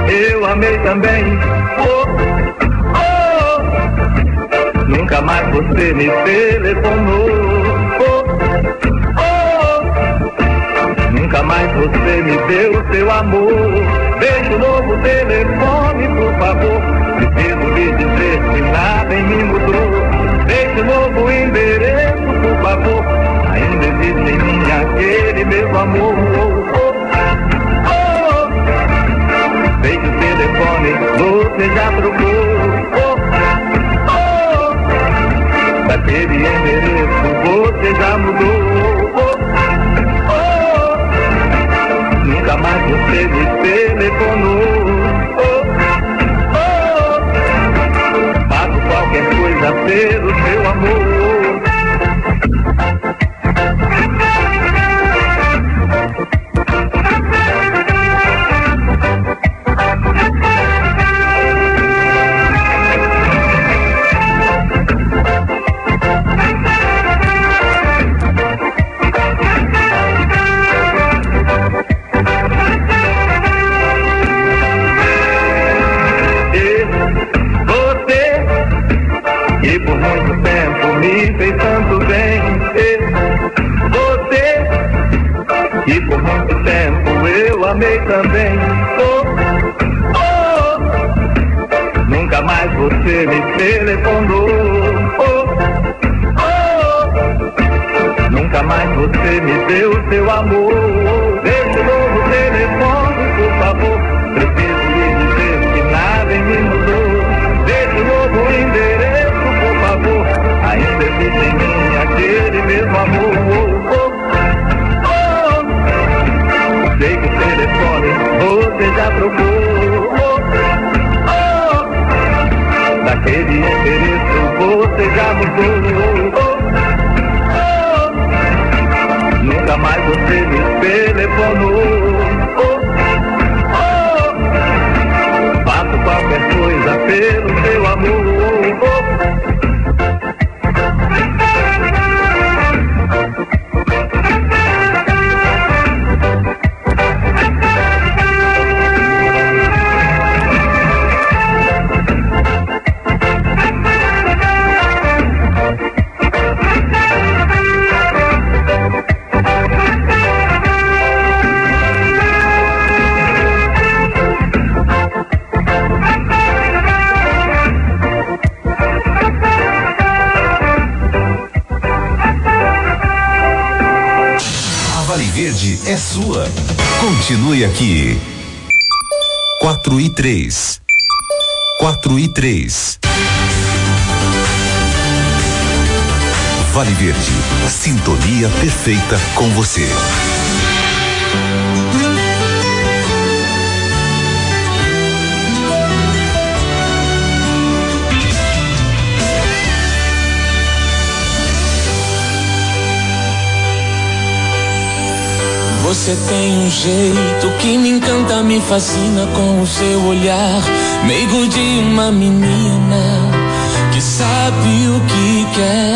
eu amei também. Oh, oh, nunca mais você me telefonou. Oh, oh, nunca mais você me deu seu amor. Deixa o novo telefone, por favor. Preciso lhe dizer que nada em mim mudou. Deixa o novo endereço, por favor. Ainda existe em mim aquele mesmo amor. Deixa o telefone, você já trocou. Daquele endereço você já mudou. Nunca mais você me telefonou. Faço qualquer coisa pelo seu amor. Fez tanto bem, você, e por muito tempo eu amei também. Oh, oh, nunca mais você me telefonou. Oh, oh, nunca mais você me deu seu amor. Deixa o novo telefone, por favor. Preciso lhe dizer que nada em mim mudou. Deixa o novo endereço, por favor. Ainda existe em mim aquele mesmo amor. Sei que o telefone você já trocou. Daquele endereço você já mudou. Nunca mais você me telefonou. Faço qualquer coisa pelo seu amor. É sua. Continue aqui. 4:03. 4:03. Vale Verde, sintonia perfeita com você. Você tem um jeito que me encanta, me fascina com o seu olhar, meigo de uma menina que sabe o que quer.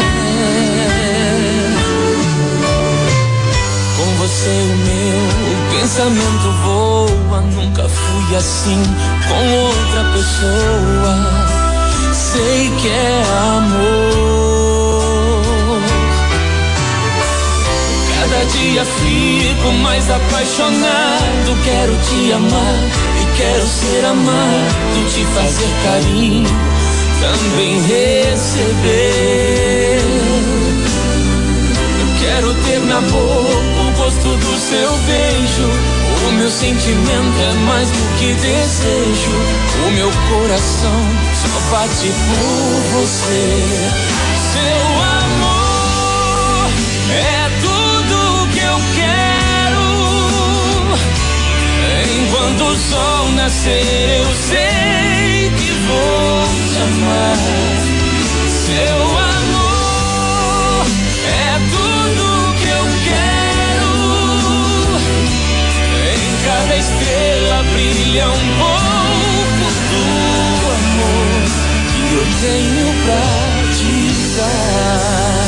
Com você o meu pensamento voa, nunca fui assim com outra pessoa. Sei que é amor. Cada dia fico mais apaixonado. Quero te amar e quero ser amado, te fazer carinho, também receber. Eu quero ter na boca o gosto do seu beijo. O meu sentimento é mais do que desejo. O meu coração só bate por você. Seu amor é tudo que eu quero. Enquanto o sol nascer, eu sei que vou te amar. Seu amor é tudo que eu quero. Em cada estrela brilha um pouco do amor que eu tenho pra te dar.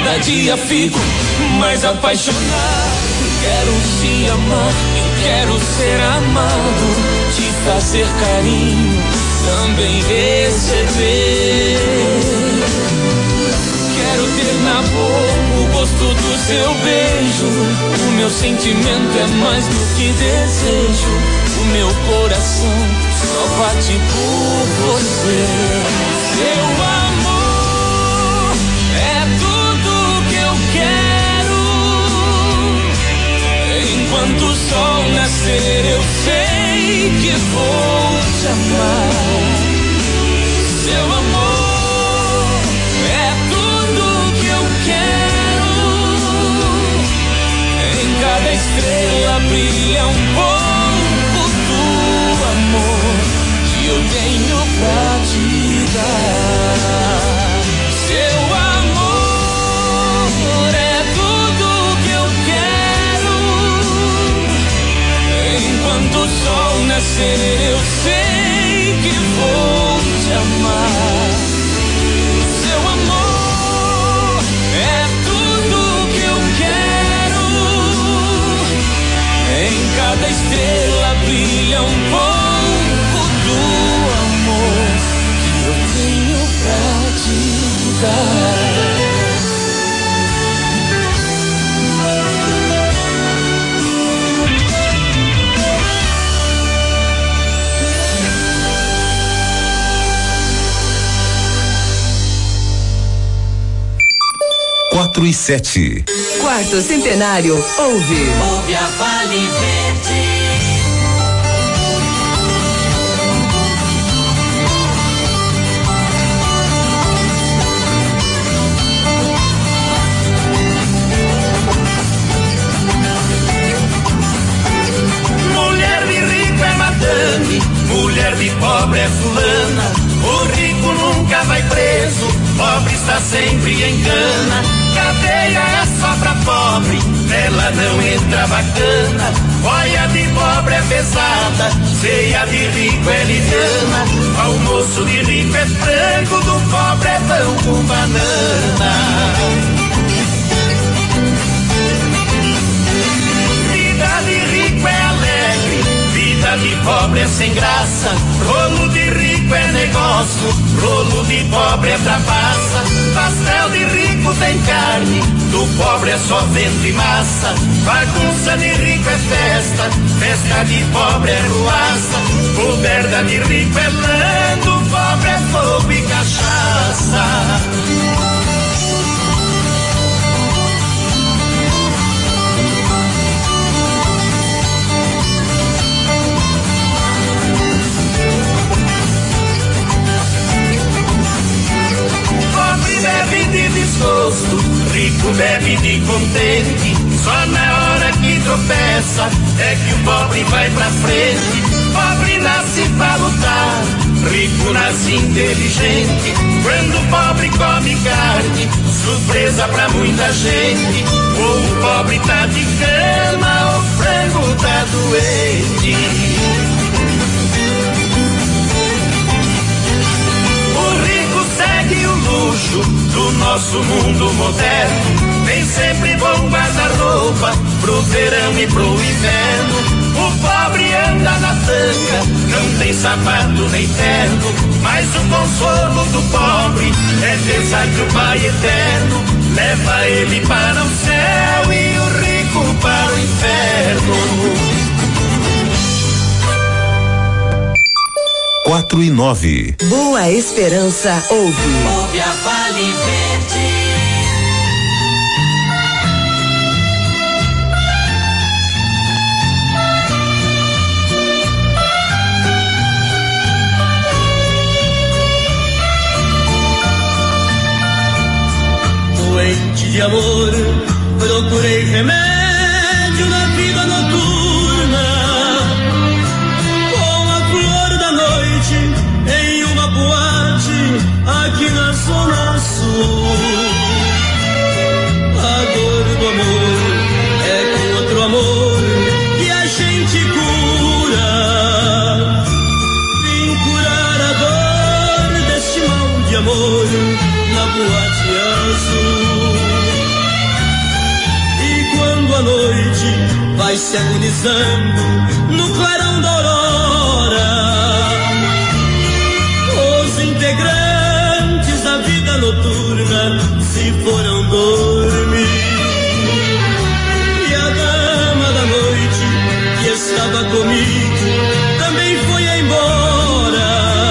Cada dia fico mais apaixonado. Quero te amar, eu quero ser amado, te fazer carinho, também receber. Quero ter na boca o gosto do seu beijo. O meu sentimento é mais do que desejo. O meu coração só bate por você. Seu amor é tudo que eu quero. Enquanto o sol nascer, eu sei que vou te amar. Seu amor é tudo que eu quero. Em cada estrela brilha um pouco do amor que eu tenho pra te dar. Seu amor é tudo que eu quero. Enquanto o sol nascer, eu sei que vou te amar. Seu amor é tudo que eu quero. Em cada estrela brilha um pouco do amor que eu tenho pra te dar. Quatro e 7. Quarto centenário, ouve a Vale Verde. Mulher de rico é madame, mulher de pobre é fulana. O rico nunca vai preso, pobre está sempre em cana. Cadeia é só pra pobre, nela não entra bacana. Boia de pobre é pesada, ceia de rico é liviana. Almoço de rico é frango, do pobre é pão com banana. Vida de rico é alegre, vida de pobre é sem graça. Rolo de rico é negócio, rolo de pobre é trapaça. Pastel de rico tem carne, do pobre é só vento e massa. Bagunça de rico é festa, festa de pobre é ruaça. Coberta de rico é lã, do pobre é fogo e cachaça. Bebe de desgosto, rico bebe de contente. Só na hora que tropeça é que o pobre vai pra frente. Pobre nasce pra lutar, rico nasce inteligente. Quando o pobre come carne, surpresa pra muita gente. Ou o pobre tá de cama, ou o frango tá doente. Segue o luxo do nosso mundo moderno. Tem sempre bom guarda-roupa pro verão e pro inverno. O pobre anda na tanga, não tem sapato nem terno. Mas o consolo do pobre é pensar que o Pai Eterno leva ele para o céu e o rico para o inferno. 4 e 9. Boa Esperança, ouve a Vale Verde. Doente de amor, procurei remédio na vida noturna. Com a flor da noite em uma boate aqui na Zona Sul. A dor do amor é com outro amor que a gente cura. Vim curar a dor deste mal de amor na boate azul. noite vai se agonizando no clarão da aurora. Os integrantes da vida noturna se foram dormir. E a dama da noite que estava comigo também foi embora.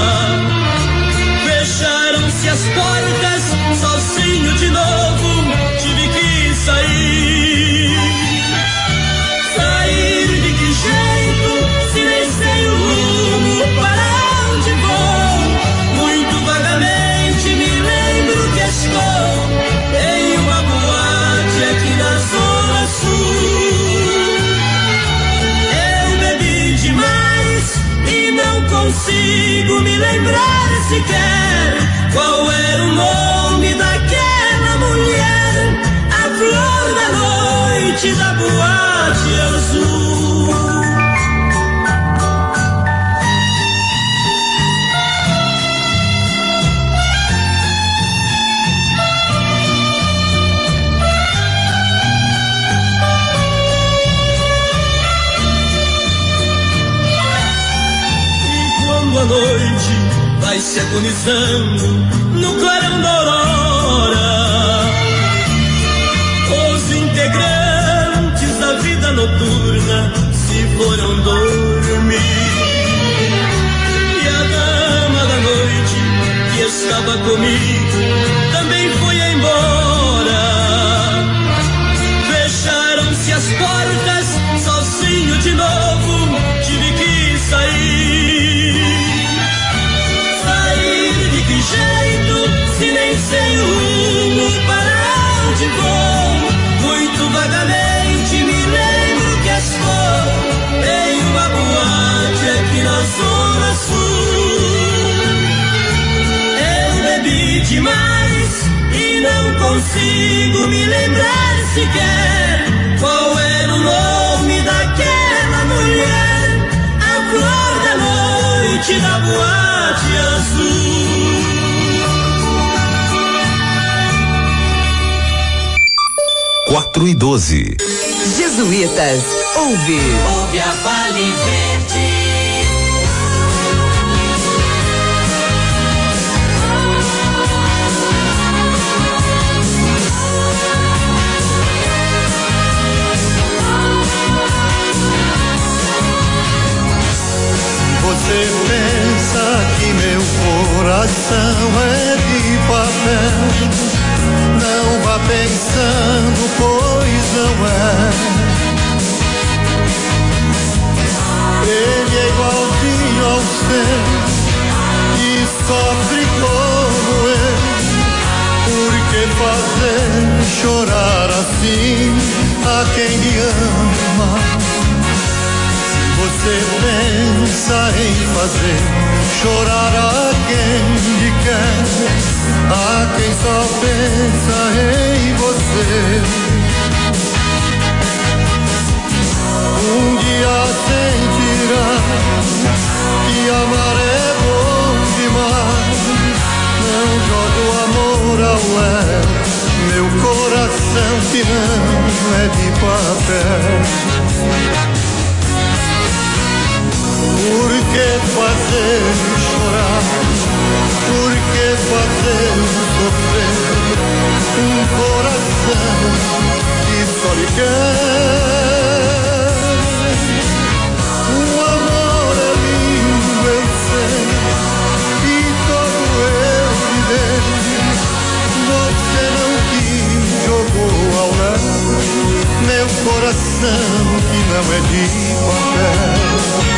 Fecharam-se as portas, sozinho de novo tive que sair. Sair de que jeito, se nem sei o rumo, para onde vou? Muito vagamente me lembro que estou em uma boate aqui na Zona Sul. Eu bebi demais e não consigo me lembrar sequer qual era o nome daquela mulher, a flor da noite da boate azul. E quando a noite vai se agonizando no clarão da aurora, os integrantes da vida noturna se foram dormir. E a dama da noite que estava comigo também foi embora. Fecharam-se as portas, sozinho de novo tive que sair. De jeito, se nem sei o rumo, para onde vou? Muito vagamente me lembro que estou em uma boate aqui na Zona Sul. Eu bebi demais e não consigo me lembrar sequer qual era o nome daquela mulher, a flor da noite da boate azul. 4:12. Jesuítas, ouve. Ouve a Vale Verde. Você pensa que meu coração é de papel? Não vá pensando, pois não é. Ele é igualzinho ao seu e sofre como eu. Por que fazer chorar assim a quem lhe ama? Você pensa em fazer chorar a quem lhe quer, a quem só pensa em você. Um dia sentirá que amar é bom demais. Não jogue o amor ao léu, meu coração que não é de papel. Por que fazer chorar? Por que fazer sofrer um coração que só lhe quer? O amor é lindo, eu sei, e todo eu lhe dei. Você não quis, jogou ao léu meu coração que não é de papel.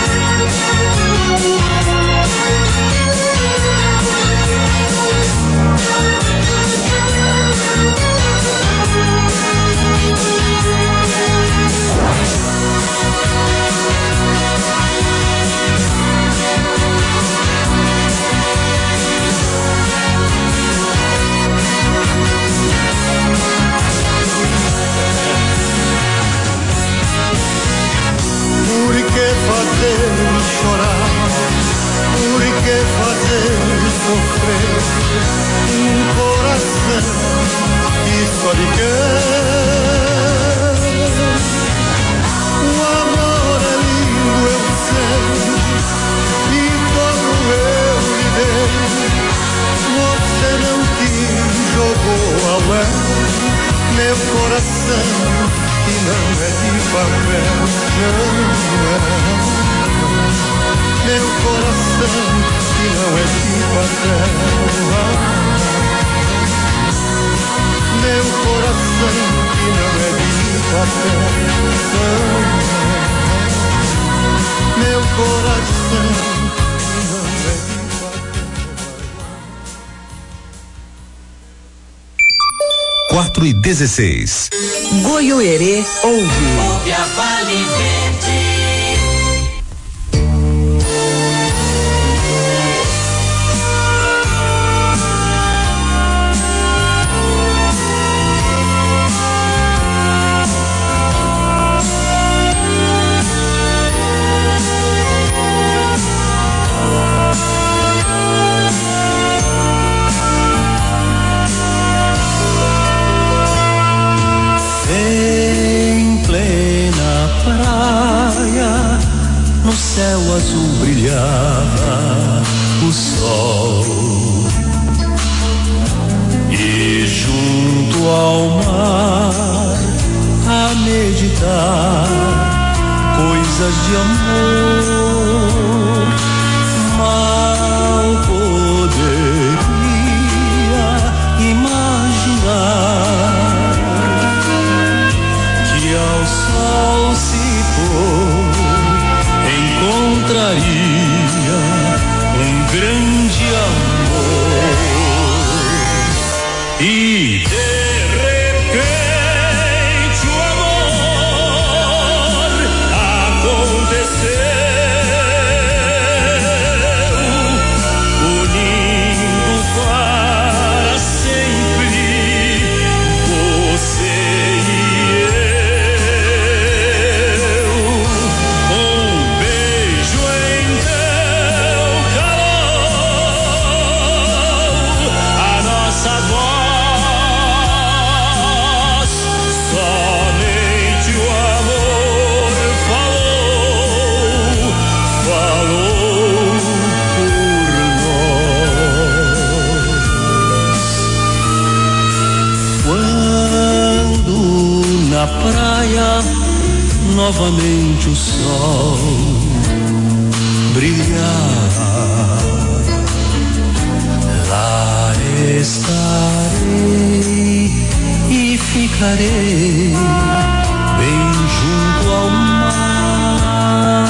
Por que fazer meu coração que não é de papel, não é. Meu coração que não é de papel, meu coração que não é de papel, não é. Meu coração que não é de papel. 4:16. Goiôerê ouve. Ouve a Vale Verde. No céu azul brilhava o sol e junto ao mar a meditar coisas de amor. Mal poderia imaginar que ao sol se pôr encontraria um grande amor e de repente o amor aconteceu, unindo para sempre você e eu. Beijo em teu calor, a nossa voz, somente o amor falou por nós. Quando na praia novamente o sol brilhar, lá estarei e ficarei bem junto ao mar.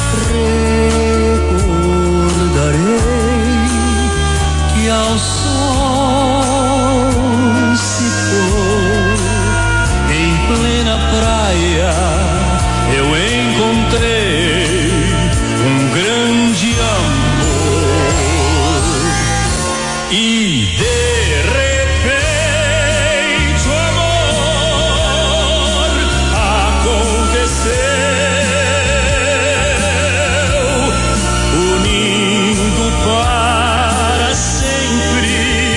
Recordarei que ao sol se pôr em plena praia eu encontrei um grande amor e de repente o amor aconteceu, unindo para sempre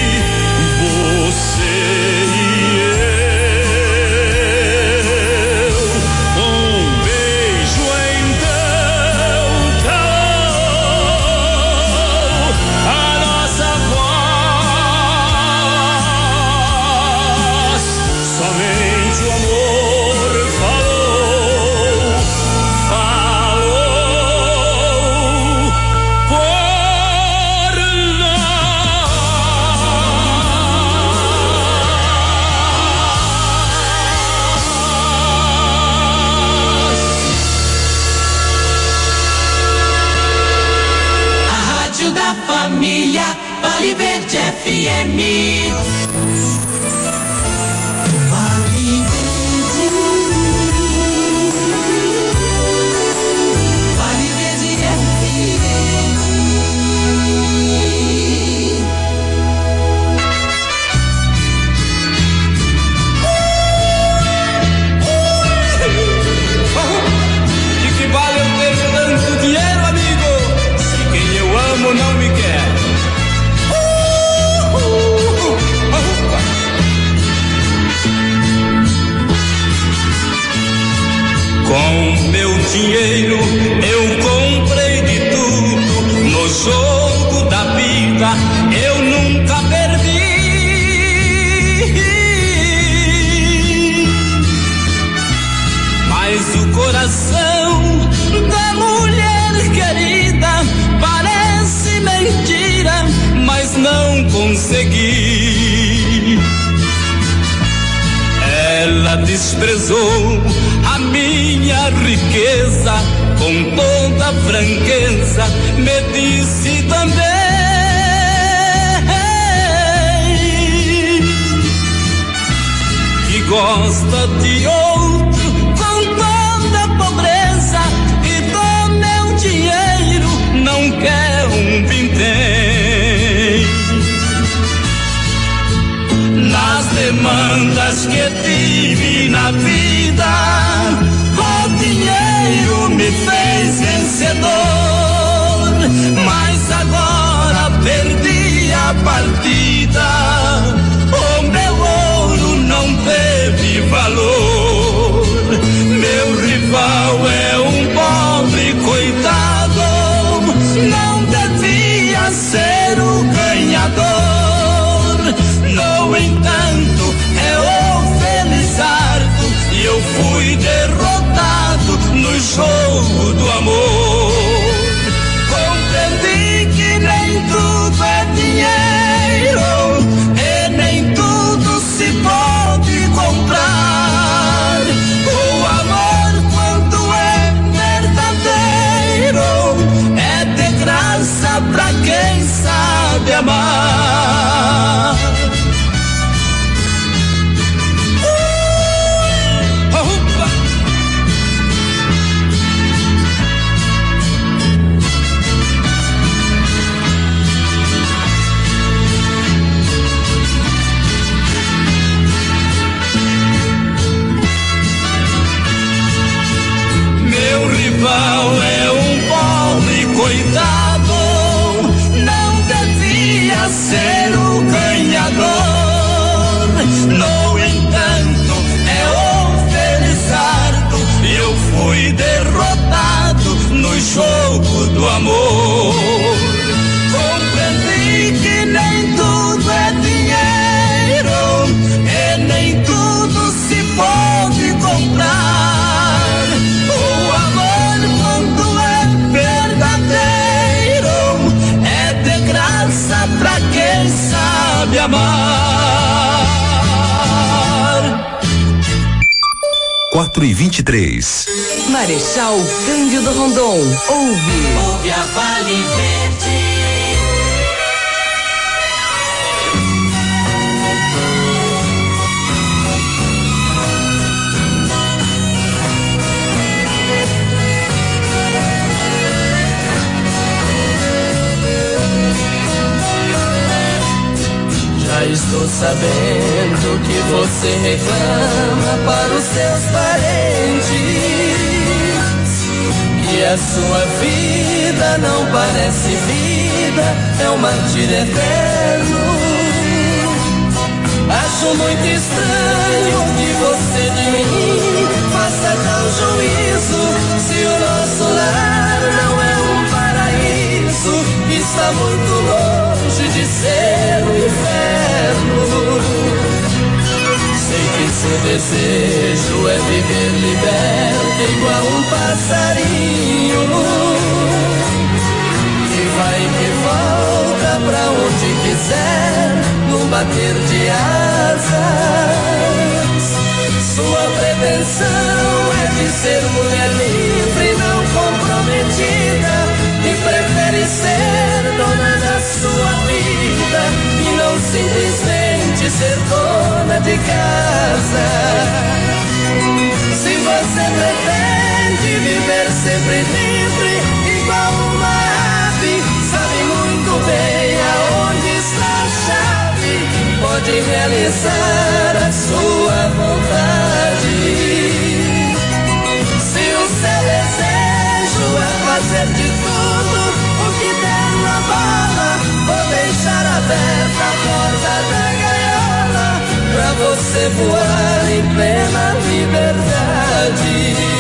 você e eu. Beijo em teu calor, a nossa voz, somente o amor falou por A rádio da família, Vale Verde FM. Vale Verde. Vale Verde FM. De que vale eu ter tanto dinheiro, amigo, se quem eu amo não me quer? Com meu dinheiro eu comprei de tudo, no jogo da vida eu nunca perdi. ela desprezou a minha riqueza, com toda franqueza me disse também que gosta de outro com toda pobreza e do meu dinheiro não quer um vintém. Nas demandas que tive na vida, o dinheiro me fez vencedor, mas agora perdi a partida, o meu ouro não teve valor. Meu rival é um pobre coitado, não devia ser o ganhador. No entanto, é o Felizardo e eu fui derrotado no jogo do amor. Compreendi que nem tudo é dinheiro e nem tudo se pode comprar. O amor, quando é verdadeiro, é de graça pra quem sabe amar. Meu rival é um pobre coitado, não devia ser o ganhador. No entanto, é o Felizardo e eu fui derrotado no jogo do amor. Compreendi que nem tudo é dinheiro e nem tudo se pode comprar. Pra quem sabe amar. 4h23. Marechal Cândido Rondon. Ouve a Vale Verde. Já estou sabendo que você reclama para os seus parentes que a sua vida não parece vida, é um martírio eterno. Acho muito estranho que você de mim faça tal juízo, se o nosso lar não é um paraíso, está muito longe de ser um inferno. Sei que seu desejo é viver liberto igual um passarinho, que vai e que volta pra onde quiser, num bater de asas. Sua pretensão é de ser mulher livre, não comprometida, e prefere ser dona da sua vida e não simplesmente ser dona de casa. Se você pretende viver sempre livre, igual uma ave, sabe muito bem aonde está a chave, pode realizar a sua vontade. Se o seu desejo é fazer de tudo o que der na bala, vou deixar aberta a porta da gaiola pra você voar em plena liberdade.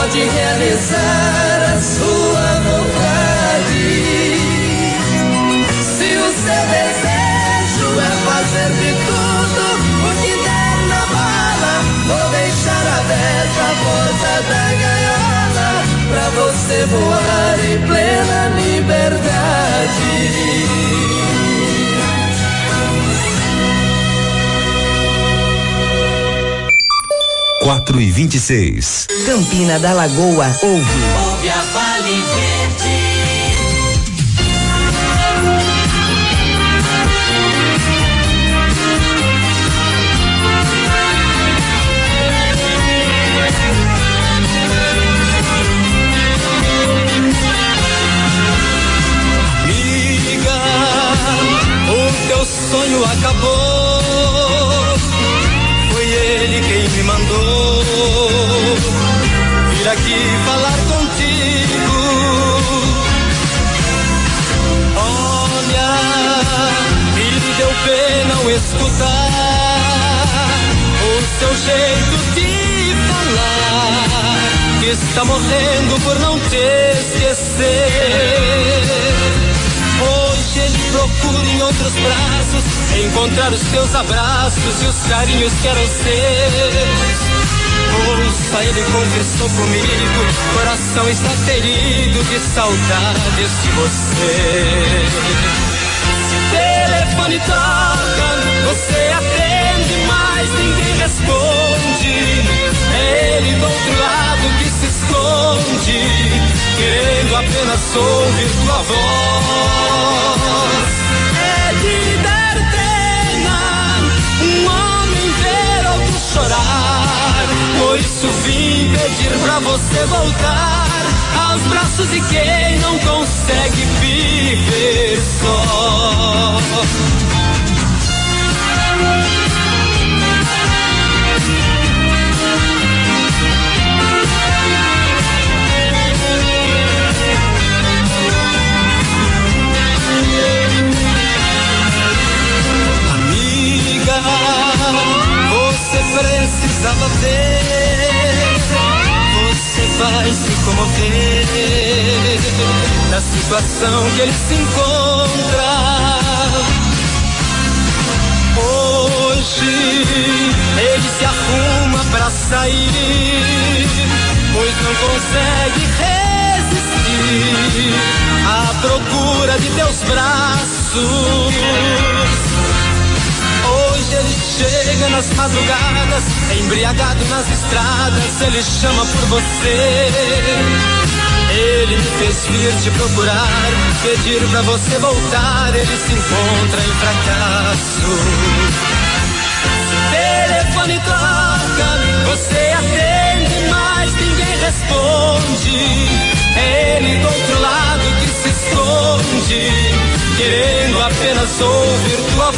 pode realizar a sua vontade. Se o seu desejo é fazer de tudo o que der na bala, vou deixar aberta a porta da gaiola pra você voar em plena liberdade. 4h26. Campina da Lagoa ouve. Ouve a Vale Verde. Amiga, o teu sonho acabou. Foi ele quem me mandou vir aqui falar contigo. Olha, me deu pena ao escutar o seu jeito de falar, que está morrendo por não te esquecer. Hoje ele procura em outros braços encontrar os teus abraços e os carinhos que eram seus. Ouça, ele confessou comigo, coração está ferido de saudades de você. Se o telefone toca, você atende, mas ninguém responde. É ele do outro lado que se esconde, querendo apenas ouvir tua voz. É de dar pena um homem ver outro chorar. Por isso vim pedir pra você voltar aos braços de quem não consegue viver só. Amiga, você precisava ver, você vai se comover da situação que ele se encontra. Hoje ele se arruma pra sair, pois não consegue resistir à procura de teus braços. Hoje ele chega nas madrugadas, embriagado nas estradas, ele chama por você. Ele me fez vir te procurar, pedir pra você voltar, ele se encontra em fracasso. Se o telefone toca, você atende, mas ninguém responde. É ele do outro lado que se esconde, querendo apenas ouvir tua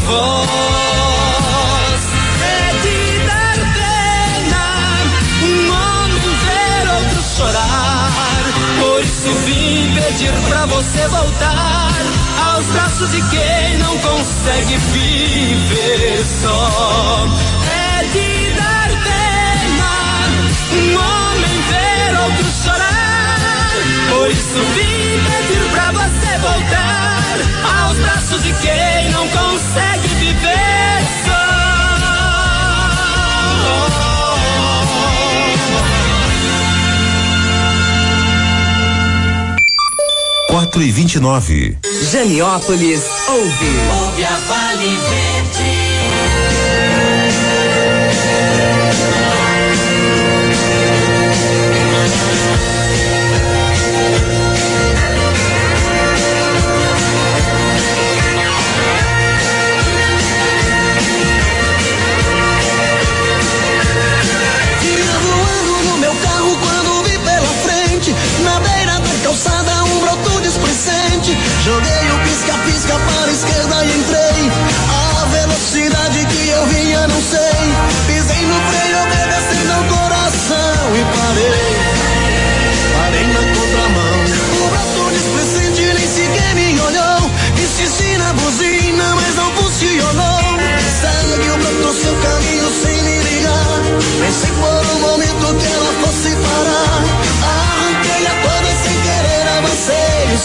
voz. É de dar pena um homem ver outro chorar. Por isso vim pedir pra você voltar aos braços de quem não consegue viver só. É de dar pena um homem ver outro chorar. Por isso vim pedir pra você voltar aos braços de quem não consegue viver só. 4h29. Janiópolis ouve. Ouve a Vale Verde. Joguei o pisca-pisca para a esquerda e entrei. A velocidade que eu vinha não sei. Pisei no freio, obedecendo ao coração e parei. Parei na contramão. O braço displicente nem sequer me olhou. Insisti na buzina, mas não funcionou. Segue o broto seu caminho sem me ligar. Pensei por um momento que ela fosse parar.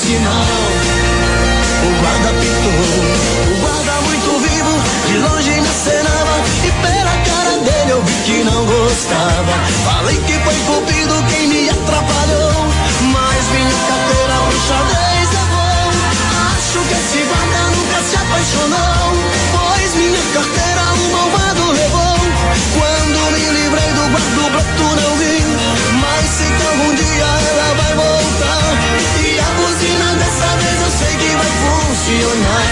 sinal. O guarda pitou, o guarda muito vivo, de longe me acenava, e pela cara dele eu vi que não gostava. Falei que foi cupido quem me atrapalhou, mas minha carteira pro xadrez levou. Acho que esse guarda nunca se apaixonou, pois minha carteira o malvado levou. Quando me livrei do guarda o broto não vi, mas sei que algum dia ela vai voltar. E a buzina dessa vez eu sei que vai funcionar.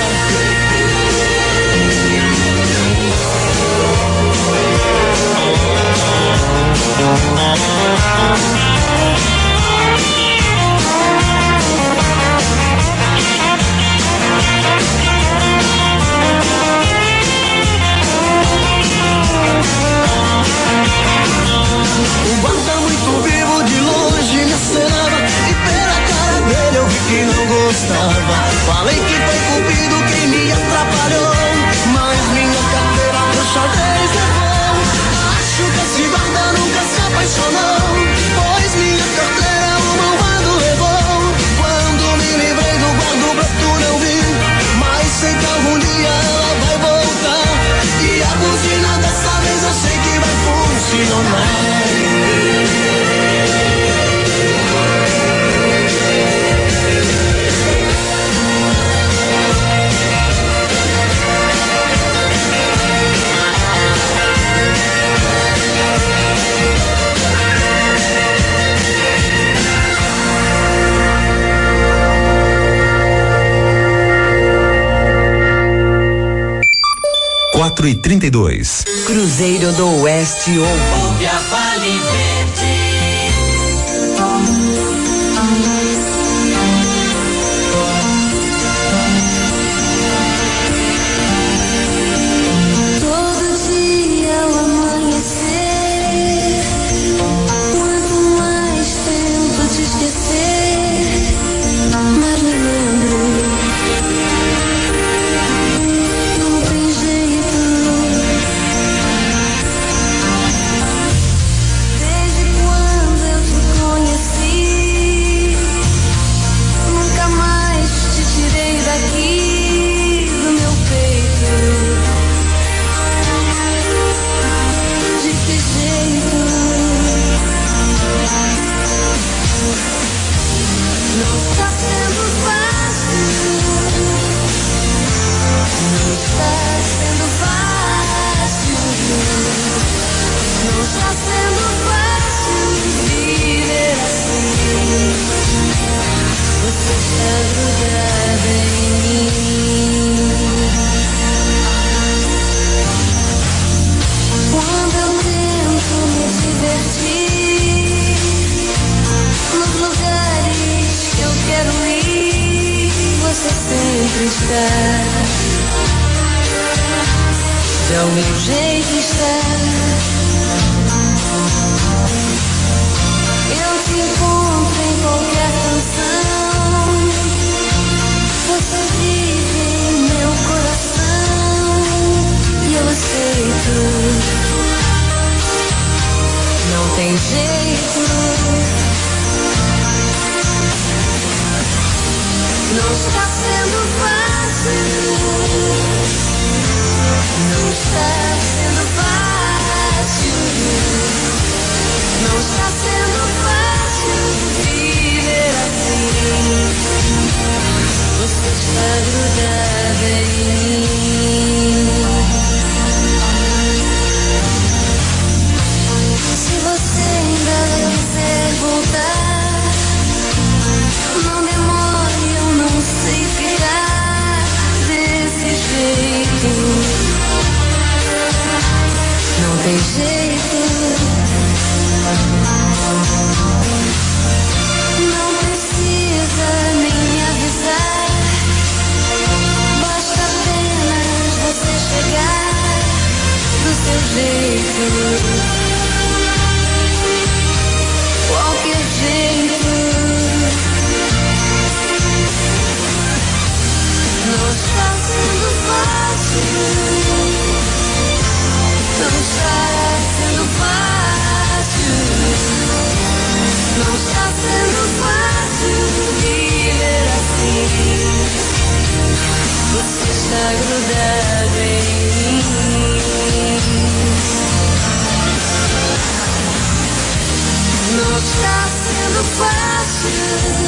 O guarda muito vivo de longe me acenava, e pela cara dele eu vi que não gostava. Falei que foi cupido quem me atrapalhou, mas minha carteira pro xadrez levou. Acho que esse guarda nunca se apaixonou, pois minha carteira o malvado levou. Quando me livrei do guarda o broto não vi, mas sei que algum dia ela vai voltar. E a buzina dessa vez eu sei que vai funcionar. Quatro e 32. Cruzeiro do Oeste ouve a Vale Verde. Todo dia ao amanhecer, quanto mais tento te esquecer, mas me lembro. Não tem jeito. Desde quando eu te conheci, nunca mais te tirei daqui do meu peito. De que jeito? Não está sendo fácil. Não está sendo fácil. Não está sendo fácil viver assim. Você está grudada em mim. Quando eu tento me divertir nos lugares que eu quero ir, você sempre está. É o meu jeito está. Eu te encontro em qualquer canção. Você vive em meu coração e eu aceito. Não tem jeito. Não está sendo fácil. Não está sendo fácil. está grudado em mim. Não está sendo fácil.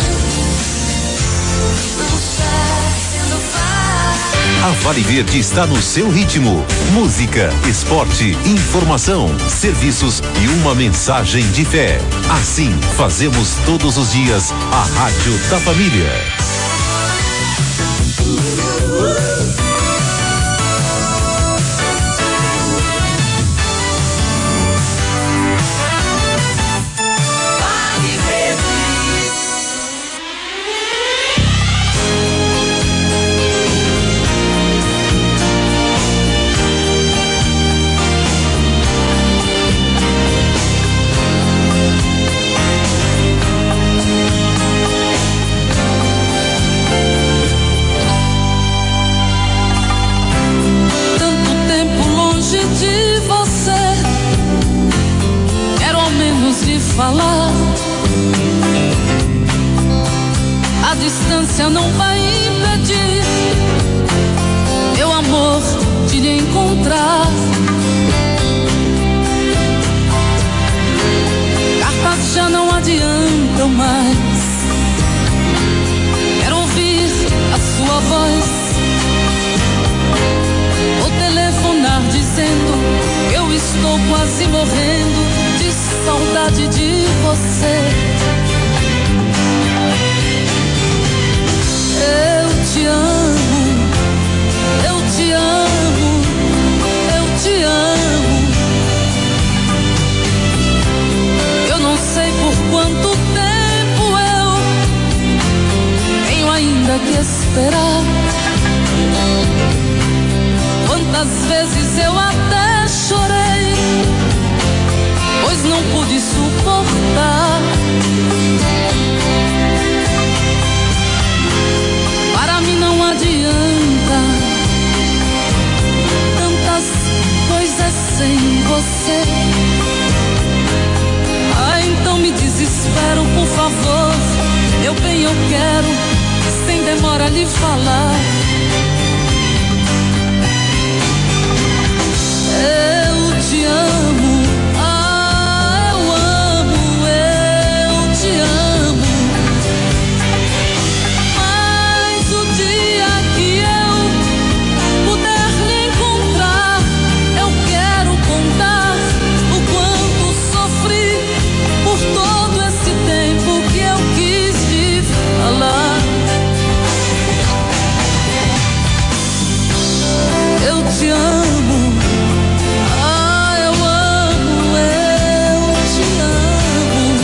Não está sendo fácil. A Vale Verde está no seu ritmo. Música, esporte, informação, serviços e uma mensagem de fé. Assim, fazemos todos os dias a Rádio da Família. Falar, a distância não vai impedir meu amor de lhe encontrar. Cartas já não adiantam mais. Quero ouvir a sua voz ou telefonar dizendo que eu estou quase morrendo de saudade de você. Eu te amo, eu te amo, eu te amo. Eu não sei por quanto tempo eu tenho ainda que esperar. Quantas vezes eu até chorei, pois não pude suportar. Para mim não adianta tantas coisas sem você. Ah, então me desespero, por favor. Eu bem eu quero, sem demora lhe falar. Eu te amo. Te amo, ah, eu amo, eu te amo,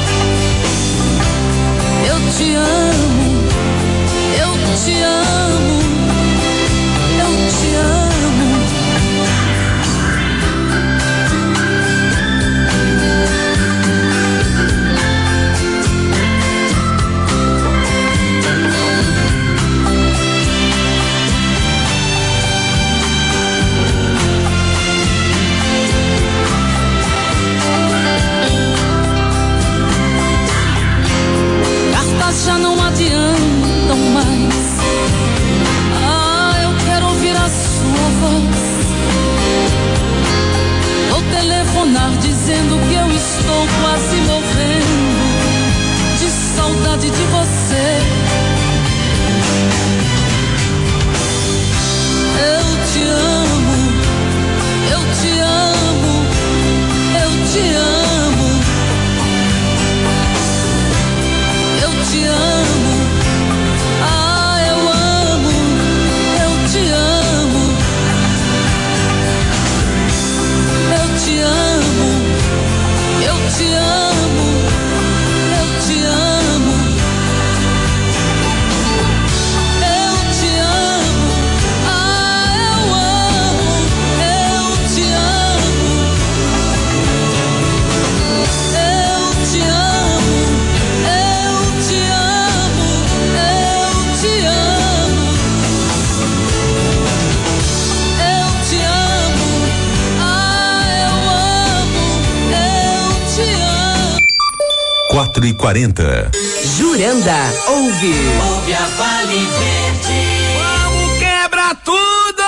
eu te amo, eu te amo, eu te amo. Já não adiantam mais. Ah, eu quero ouvir a sua voz ou telefonar dizendo que eu estou quase morrendo de saudade de você. Eu te amo, eu te amo, eu te amo. Te amo, ah, eu amo, eu te amo, eu te amo, eu te amo, eu te amo, eu te amo, ah, eu amo, eu te amo, eu te amo. Quatro e 40. Juranda, ouve Ouve a Vale Verde. Vamos quebrar quebrar tudo!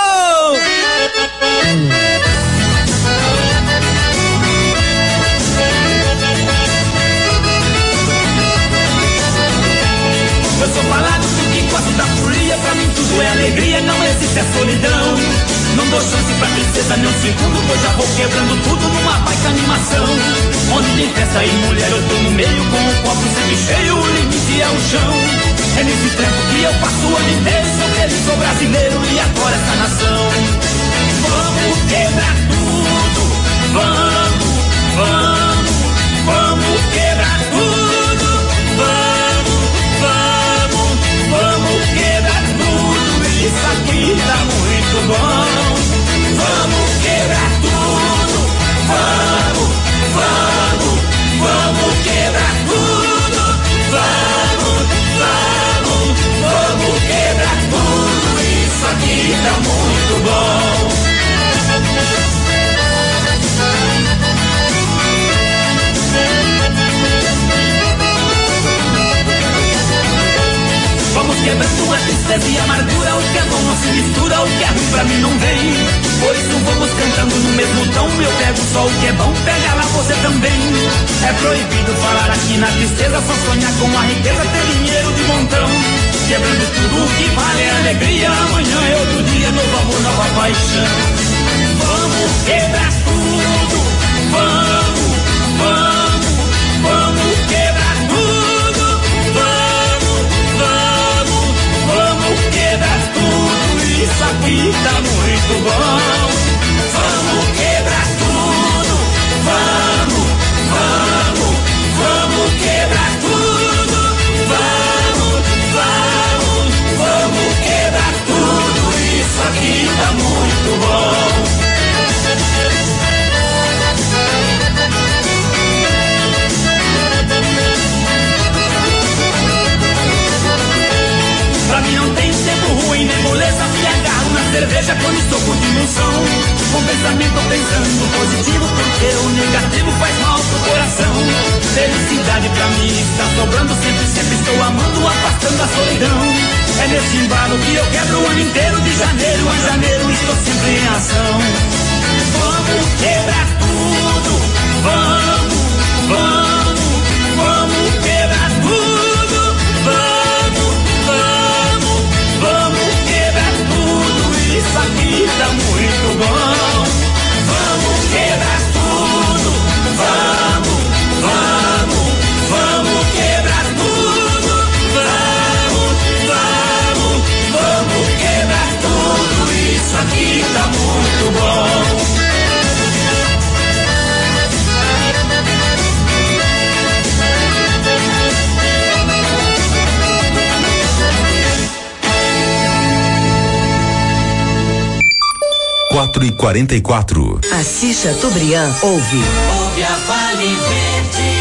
Eu sou falado porque gosto da folia, pra mim tudo é alegria, não existe a solidão. Não dou chance pra tristeza nem um segundo, pois já vou quebrando tudo numa baita animação. Onde tem festa e mulher eu tô no meio, com o copo sempre cheio, o limite é o chão. É nesse tempo que eu passo o ano inteiro, sou feliz, sou brasileiro e adoro essa nação. Vamos quebrar tudo, vamos, vamos, vamos quebrar tudo, vamos, vamos, vamos quebrar tudo, isso aqui tá muito bom. Vamos quebrar tudo, vamos, vamos, vamos quebrar tudo, vamos, vamos, vamos quebrar tudo, isso aqui tá muito bom. Vamos quebrando a tristeza e a amargura, o que é bom não se mistura, o que é ruim pra mim não vem. Por isso vamos cantando no mesmo tom, eu pego só o que é bom, pega lá você também. É proibido falar aqui na tristeza, só sonhar com a riqueza, ter dinheiro de montão. Quebrando tudo o que vale é alegria, amanhã é outro dia, novo amor, nova paixão. Vamos quebrar tudo, vamos, vamos, vamos quebrar tudo, vamos, vamos, vamos quebrar tudo, isso aqui tá muito bom. Vamos quebrar tudo, vamos, vamos, vamos quebrar tudo, vamos, vamos, vamos quebrar tudo, isso aqui tá muito bom. Pra mim não tem tempo ruim, nem moleza, me agarro na cerveja quando estou curtindo um som. Com pensamento pensando positivo, porque o negativo faz mal pro coração. Felicidade pra mim está sobrando, sempre, sempre estou amando, afastando a solidão. É nesse embalo que eu quebro o ano inteiro, de janeiro a janeiro estou sempre em ação. Vamos quebrar tudo, vamos, vamos, vamos quebrar tudo, vamos, vamos, vamos quebrar tudo, isso aqui tá muito bom. Vamos quebrar tudo, vamos, vamos, vamos quebrar tudo, vamos, vamos, vamos quebrar tudo, isso aqui tá muito bom. Quatro e 44. Assis Chateaubriand ouve. Ouve a Vale Verde.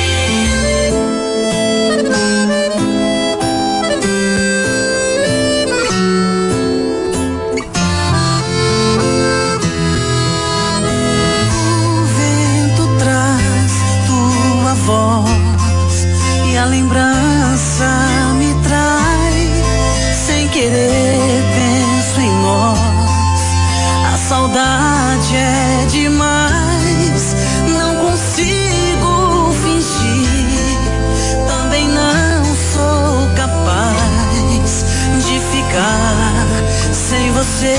O vento traz tua voz e a lembrança me traz. Sem querer penso em nós. A saudade é demais, não consigo fingir, também não sou capaz de ficar sem você.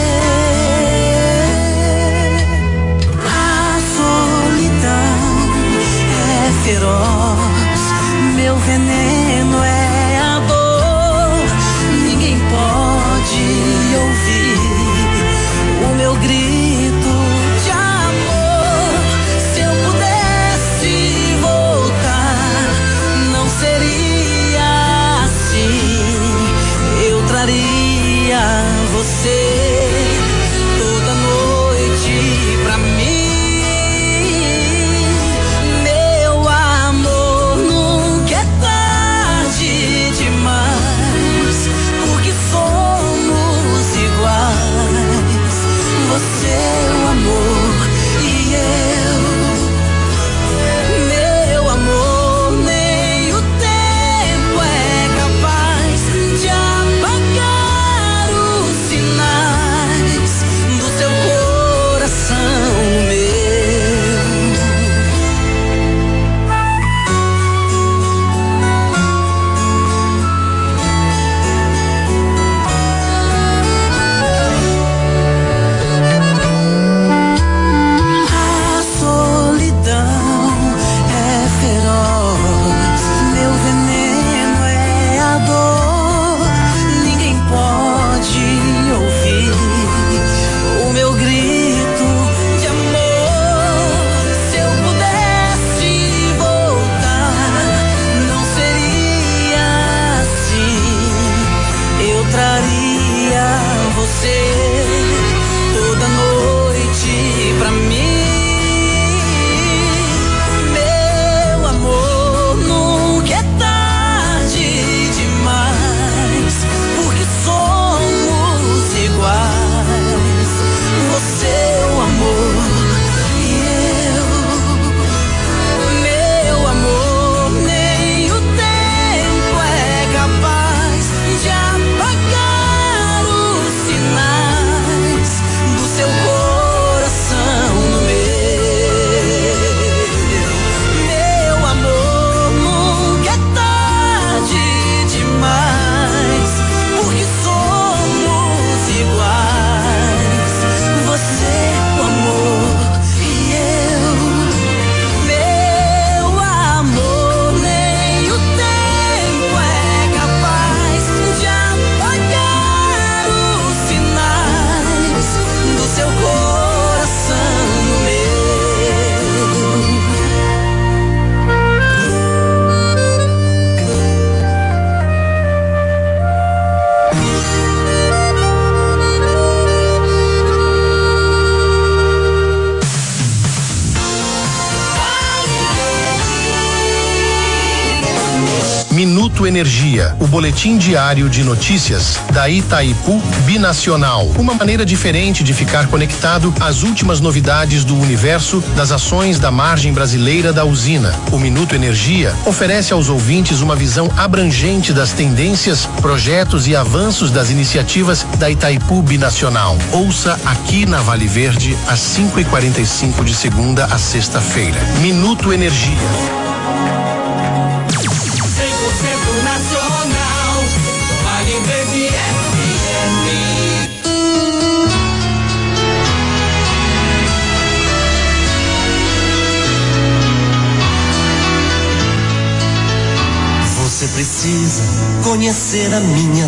A solidão é feroz, meu veneno é a dor, ninguém pode ouvir o meu grito de amor. Se eu pudesse voltar, não seria assim. Eu traria você toda noite pra mim. Meu amor, nunca é tarde Minuto Energia, o boletim diário de notícias da Itaipu Binacional. Uma maneira diferente de ficar conectado às últimas novidades do universo das ações da margem brasileira da usina. O Minuto Energia oferece aos ouvintes uma visão abrangente das tendências, projetos e avanços das iniciativas da Itaipu Binacional. Ouça aqui na Vale Verde às 5h45 de segunda a sexta-feira. Minuto Energia. 100% nacional, Vale Verde FM. Você precisa conhecer a minha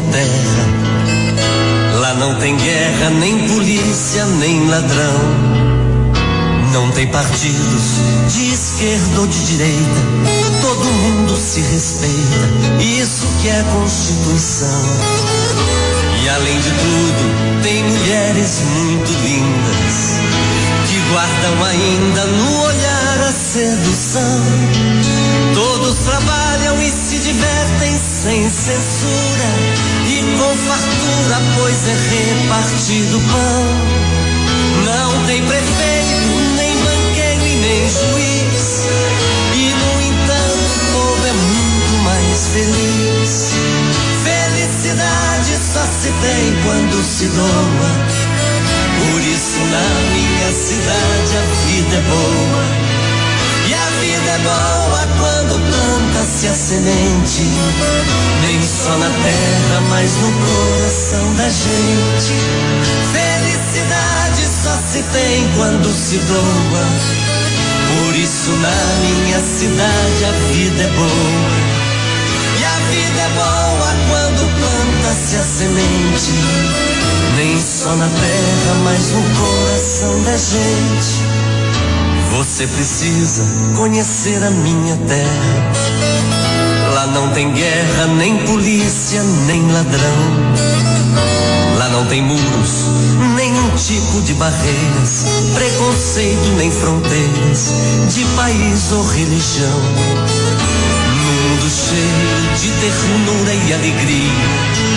terra. Lá não tem guerra, nem polícia, nem ladrão. Não tem partidos de esquerda ou de direita. Todo mundo se respeita, isso que é Constituição. E além de tudo, tem mulheres muito lindas que guardam ainda no olhar a sedução. Todos trabalham e se divertem sem censura e com fartura, pois é repartido pão. Não tem prefeito, nem banqueiro e nem juiz, e no entanto o povo é muito mais feliz. Felicidade só se tem quando se doa, por isso na minha cidade a vida é boa. E a vida é boa quando planta-se a semente, nem só na terra, mas no coração da gente. Felicidade só se tem quando se doa, por isso na minha cidade a vida é boa. E a vida é boa quando planta-se a semente, nem só na terra, mas no coração da gente. Você precisa conhecer a minha terra. Lá não tem guerra, nem polícia, nem ladrão. Lá não tem muros, nenhum tipo de barreiras, preconceito nem fronteiras, de país ou religião. Num mundo cheio de ternura e alegria,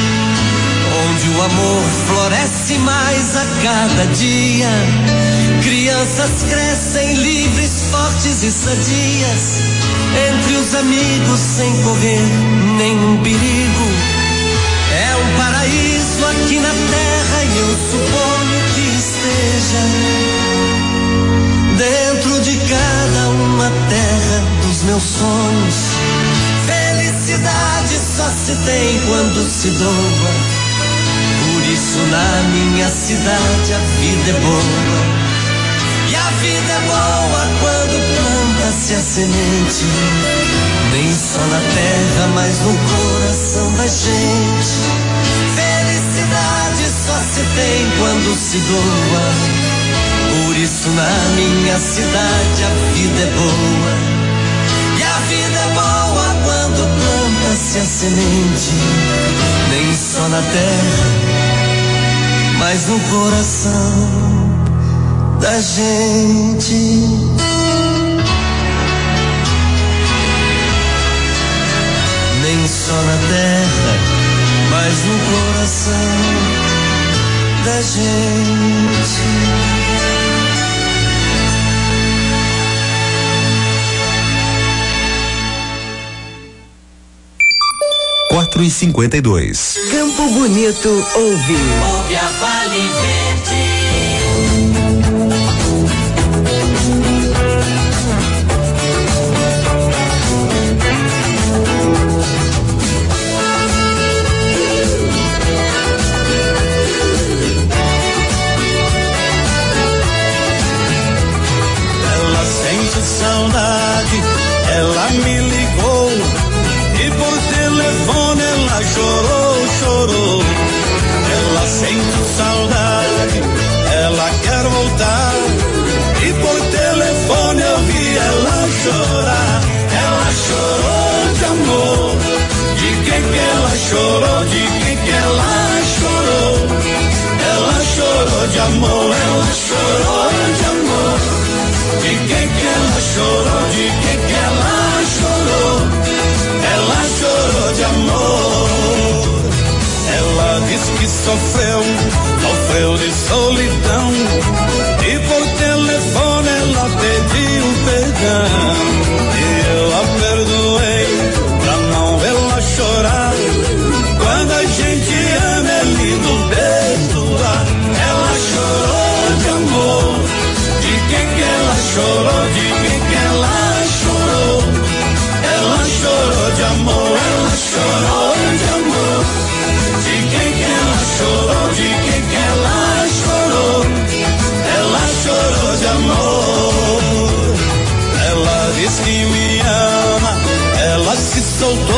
onde o amor floresce mais a cada dia. Crianças crescem livres, fortes e sadias, entre os amigos sem correr nenhum perigo. É um paraíso aqui na terra e eu suponho que esteja dentro de cada uma terra dos meus sonhos. Felicidade só se tem quando se doa, por isso na minha cidade a vida é boa. E a vida é boa quando planta-se a semente, nem só na terra, mas no coração da gente. Felicidade só se tem quando se doa, por isso na minha cidade a vida é boa. E a vida é boa quando planta-se a semente, nem só na terra, mas no coração da gente. Nem só na terra, mas no coração da gente. 4h52. Campo Bonito ouve. Ouve a Vale Verde. Ela sente saudade, ela me ligou e por telefone ela chorou. Ela sente saudade, ela quer voltar e por telefone eu vi ela chorar. Ela chorou de amor, de que ela chorou, de que ela chorou. Ela chorou de amor, ela chorou de amor. De que ela chorou, de que ela chorou. Ela chorou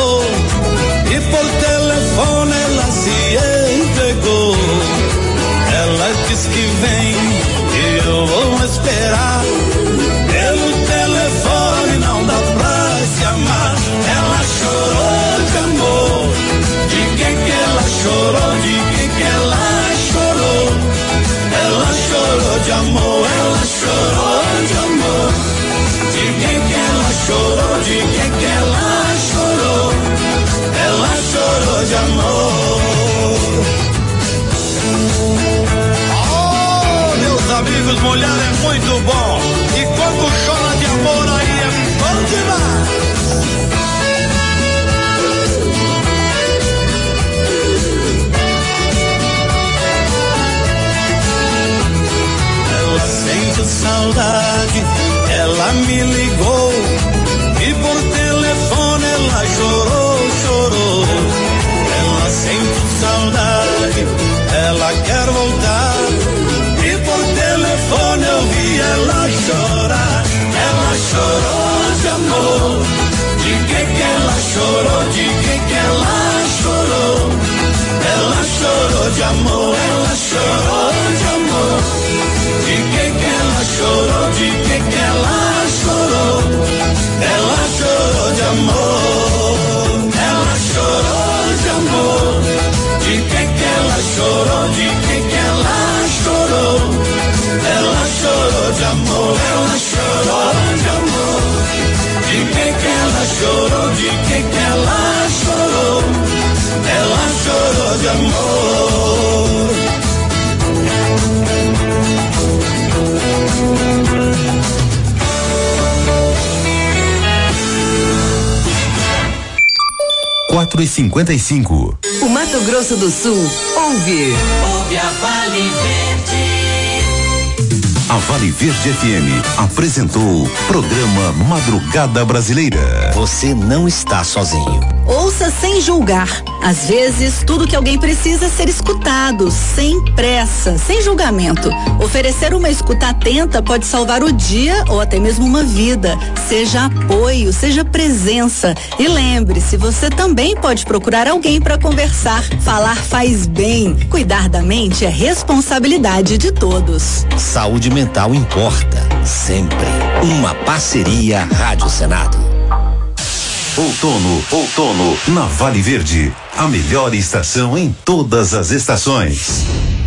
amor. E por telefone ela se entregou. Ela diz que vem e eu vou esperar. Pelo telefone não dá pra se amar. Ela chorou de amor. De que ela chorou? De que ela chorou? Ela chorou de amor. Ela chorou de amor. De que ela chorou? De que ela chorou? Ela chorou de amor. Oh, meus amigos, mulher é muito bom. E quando chora de amor aí é bom demais. Ela sente saudade, ela me ligou. E por telefone ela chorou, chorou. Ela sente saudade, ela quer voltar. E por telefone eu vi ela chorar. Ela chorou de amor. De que ela chorou? De que ela chorou? Ela chorou de amor. Ela chorou de amor. De que ela chorou? De que ela chorou? Ela chorou de amor. Ela chorou de amor. De que ela chorou? De que ela chorou? Ela chorou de amor. Ela chorou de amor. De que ela chorou? De que ela chorou? Ela chorou de amor. 4h55. O Mato Grosso do Sul ouve. Ouve a Vale Verde. A Vale Verde FM apresentou programa Madrugada Brasileira. Você não está sozinho. Ouça sem julgar. Às vezes, tudo que alguém precisa é ser escutado, sem pressa, sem julgamento. Oferecer uma escuta atenta pode salvar o dia ou até mesmo uma vida. Seja apoio, seja presença. E lembre-se, você também pode procurar alguém para conversar. Falar faz bem. Cuidar da mente é responsabilidade de todos. Saúde mental importa, sempre. Uma parceria Rádio Senado. Outono, na Vale Verde. A melhor estação em todas as estações.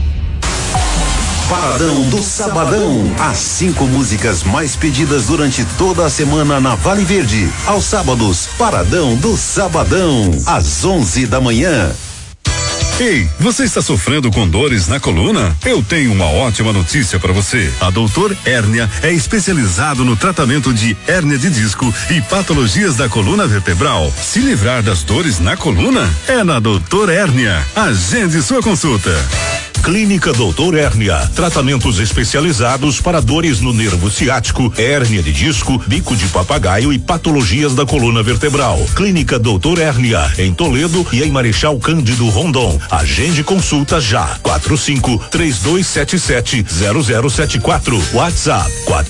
Paradão do Sabadão. As 5 músicas mais pedidas durante toda a semana na Vale Verde. Aos sábados, Paradão do Sabadão. Às 11 da manhã. Ei, você está sofrendo com dores na coluna? Eu tenho uma ótima notícia para você. A Doutor Hérnia é especializado no tratamento de hérnia de disco e patologias da coluna vertebral. Se livrar das dores na coluna é na Doutor Hérnia. Agende sua consulta. Clínica Doutor Hérnia, tratamentos especializados para dores no nervo ciático, hérnia de disco, bico de papagaio e patologias da coluna vertebral. Clínica Doutor Hérnia, em Toledo e em Marechal Cândido Rondon. Agende consulta já. 45-3277-0074. WhatsApp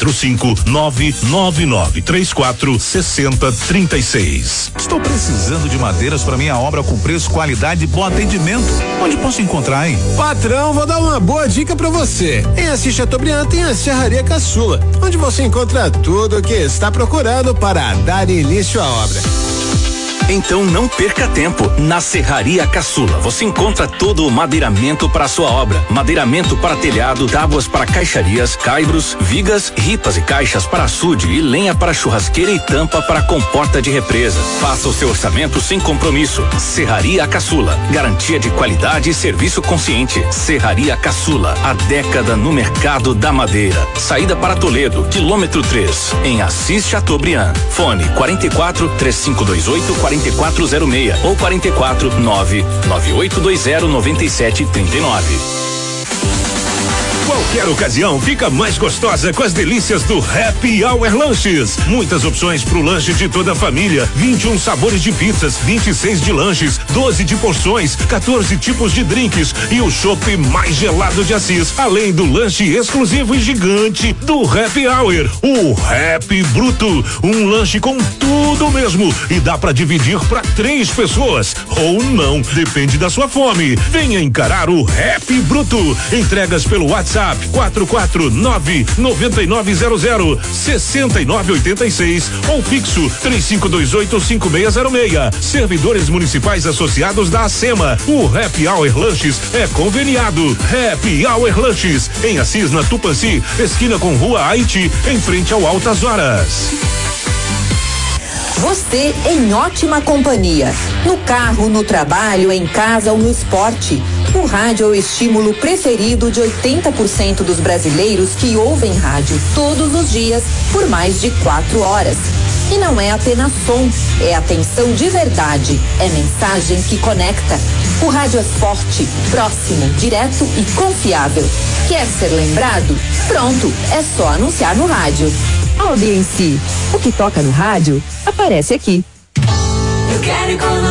45999346036. Estou precisando de madeiras para minha obra com preço, qualidade e bom atendimento. Onde posso encontrar, hein? Patrão, vou dar uma boa dica pra você. Em Assis Chateaubriand tem a Serraria Caçula, onde você encontra tudo o que está procurando para dar início à obra. Então não perca tempo. Na Serraria Caçula você encontra todo o madeiramento para a sua obra. Madeiramento para telhado, tábuas para caixarias, caibros, vigas, ripas e caixas para açude e lenha para churrasqueira e tampa para comporta de represa. Faça o seu orçamento sem compromisso. Serraria Caçula, garantia de qualidade e serviço consciente. Serraria Caçula, há década no mercado da madeira. Saída para Toledo, quilômetro 3, em Assis Chateaubriand. Fone 44-3528-4406 ou 44-99820-9739. Qualquer ocasião fica mais gostosa com as delícias do Happy Hour Lanches. Muitas opções pro lanche de toda a família, 21 sabores de pizzas, 26 de lanches, 12 de porções, 14 tipos de drinks e o chopp mais gelado de Assis, além do lanche exclusivo e gigante do Happy Hour, o Happy Bruto, um lanche com tudo mesmo e dá pra dividir pra 3 pessoas ou não, depende da sua fome. Venha encarar o Happy Bruto. Entregas pelo WhatsApp 449-9900-6986 ou fixo 3528-5606. Servidores municipais associados da ACEMA. O Happy Hour Lanches é conveniado. Happy Hour Lanches em Assis, na Tupanci, esquina com Rua Haiti, em frente ao Altas Horas. Você em ótima companhia. No carro, no trabalho, em casa ou no esporte. O rádio é o estímulo preferido de 80% dos brasileiros que ouvem rádio todos os dias por mais de 4 horas. E não é apenas som, é atenção de verdade, é mensagem que conecta. O rádio é forte, próximo, direto e confiável. Quer ser lembrado? Pronto, é só anunciar no rádio. Audiência, o que toca no rádio aparece aqui. Eu quero